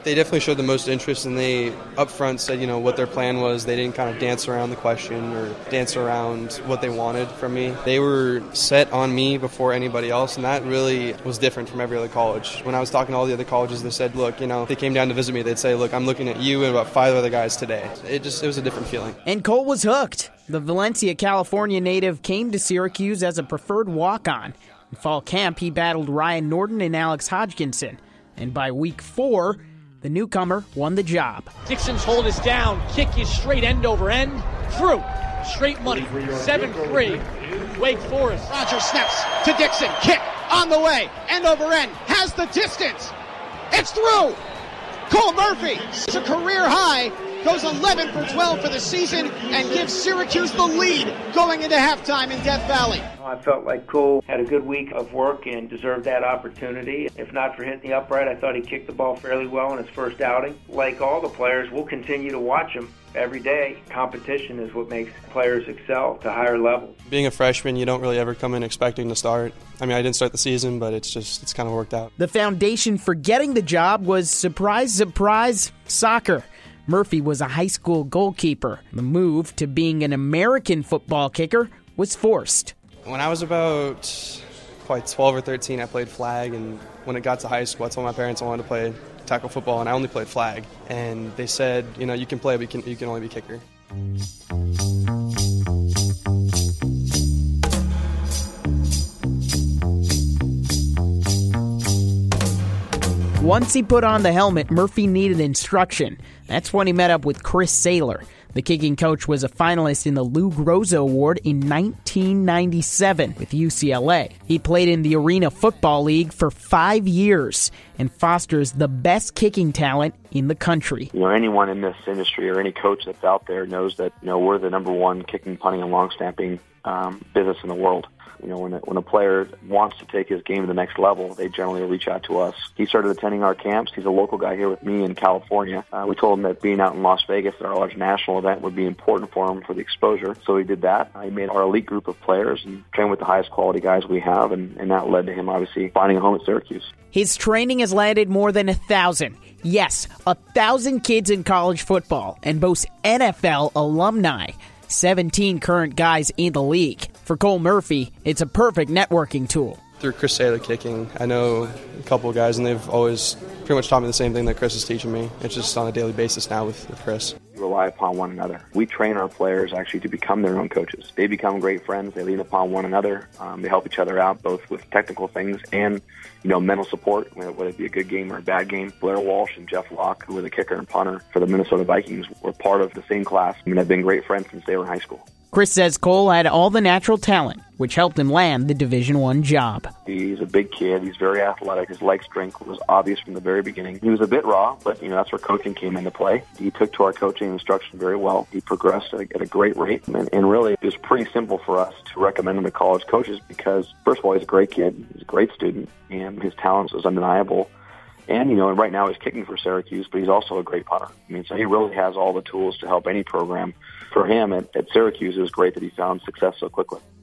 They definitely showed the most interest, and they up front said, what their plan was. They didn't kind of dance around the question or dance around what they wanted from me. They were set on me before anybody else, and that really was different from every other college. When I was talking to all the other colleges, they said, look, if they came down to visit me, they'd say, look, I'm looking at you and about 5 other guys today. It was a different feeling. And Cole was hooked. The Valencia, California native came to Syracuse as a preferred walk-on. In fall camp, he battled Ryan Norton and Alex Hodgkinson. And by week 4, the newcomer won the job. Dixon's hold is down. Kick is straight end over end. Through. Straight money. 7-3. Wake Forest. Rogers snaps to Dixon. Kick on the way. End over end. Has the distance. It's through. Cole Murphy. It's a career high. Goes 11 for 12 for the season and gives Syracuse the lead going into halftime in Death Valley. I felt like Cole had a good week of work and deserved that opportunity. If not for hitting the upright, I thought he kicked the ball fairly well in his first outing. Like all the players, we'll continue to watch him every day. Competition is what makes players excel to higher levels. Being a freshman, you don't really ever come in expecting to start. I didn't start the season, but it's kind of worked out. The foundation for getting the job was, surprise, surprise, soccer. Murphy was a high school goalkeeper. The move to being an American football kicker was forced. When I was about probably 12 or 13, I played flag, and when it got to high school, I told my parents I wanted to play tackle football, and I only played flag. And they said, you can play, but you can only be kicker. Once he put on the helmet, Murphy needed instruction. That's when he met up with Chris Saylor. The kicking coach was a finalist in the Lou Groza Award in 1997 with UCLA. He played in the Arena Football League for 5 years and fosters the best kicking talent in the country. Anyone in this industry or any coach that's out there knows that we're the number one kicking, punting, and long snapping business in the world. When a player wants to take his game to the next level, they generally reach out to us. He started attending our camps. He's a local guy here with me in California. We told him that being out in Las Vegas at our large national event would be important for him for the exposure. So he did that. He made our elite group of players and trained with the highest quality guys we have, and that led to him obviously finding a home at Syracuse. His training has landed more than 1,000. Yes, 1,000 kids in college football and boasts NFL alumni. 17 current guys in the league. For Cole Murphy, it's a perfect networking tool. Through Chris Saylor kicking, I know a couple of guys, and they've always pretty much taught me the same thing that Chris is teaching me. It's just on a daily basis now with Chris. We rely upon one another. We train our players actually to become their own coaches. They become great friends. They lean upon one another. They help each other out both with technical things and mental support, whether it be a good game or a bad game. Blair Walsh and Jeff Locke, who were the kicker and punter for the Minnesota Vikings, were part of the same class and have been great friends since they were in high school. Chris says Cole had all the natural talent, which helped him land the Division I job. He's a big kid. He's very athletic. His leg strength was obvious from the very beginning. He was a bit raw, but that's where coaching came into play. He took to our coaching instruction very well. He progressed at a great rate, and really it was pretty simple for us to recommend him to college coaches because, first of all, he's a great kid. He's a great student, and his talent was undeniable. And, right now he's kicking for Syracuse, but he's also a great punter. So he really has all the tools to help any program. For him at Syracuse, it was great that he found success so quickly.